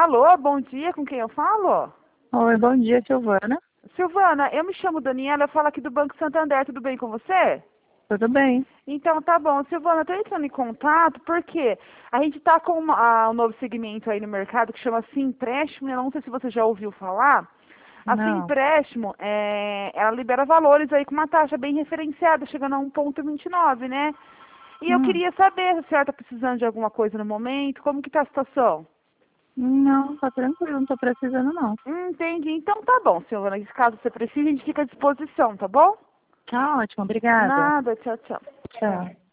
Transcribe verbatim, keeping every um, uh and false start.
Alô, bom dia, com quem eu falo? Oi, bom dia, Silvana. Silvana, eu me chamo Daniela, eu falo aqui do Banco Santander, tudo bem com você? Tudo bem? Então tá bom, Silvana, eu tô entrando em contato porque a gente tá com uma, ah, um novo segmento aí no mercado que chama Empréstimo, eu não sei se você já ouviu falar. A Não. Empréstimo, é, ela libera valores aí com uma taxa bem referenciada, chegando a um vírgula vinte e nove, né? E eu Hum, queria saber se a senhora tá precisando de alguma coisa no momento, como que tá a situação? não, tá tranquilo, não tô precisando não. Hum, entendi. Então tá bom, Silvana. Caso você precise, a gente fica à disposição, tá bom? Tá ótimo, obrigada. Nada, tchau, tchau. Tchau.